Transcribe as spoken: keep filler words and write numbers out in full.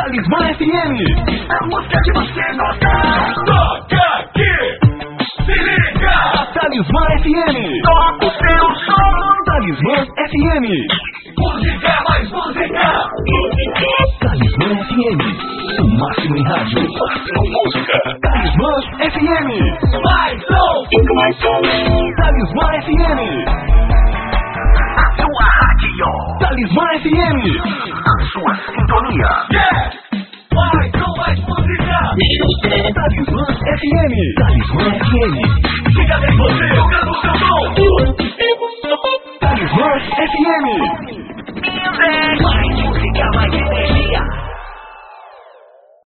Talismã F M. A música que você gosta. Toca aqui. Se liga. Talismã F M. Toca o seu som. Talismã F M. Música mais música. Talismã F M. O máximo em rádio. O máximo em música. Talismã F M. Mais som. Mais som. Talismã F M. A sua rádio. Talismã F M. A sua sintonia. Yeah. Mais som, mais música. Talismã F M. Talismã F M. Fica bem você jogando o seu som. Talismã F M. Mais música, mais energia.